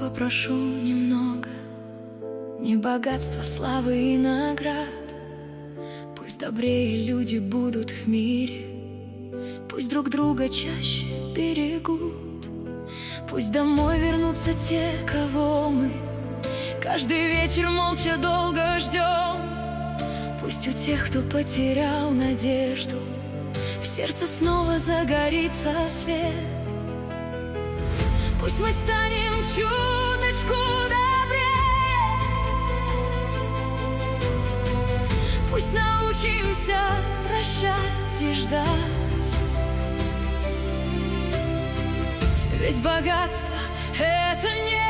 попрошу немного, не богатства, славы и наград. Пусть добрее люди будут в мире, пусть друг друга чаще берегут, пусть домой вернутся те, кого мы каждый вечер молча долго ждем. Пусть у тех, кто потерял надежду, в сердце снова загорится свет. Пусть мы станем чуточку добрее, пусть научимся прощать и ждать. Ведь богатство — это не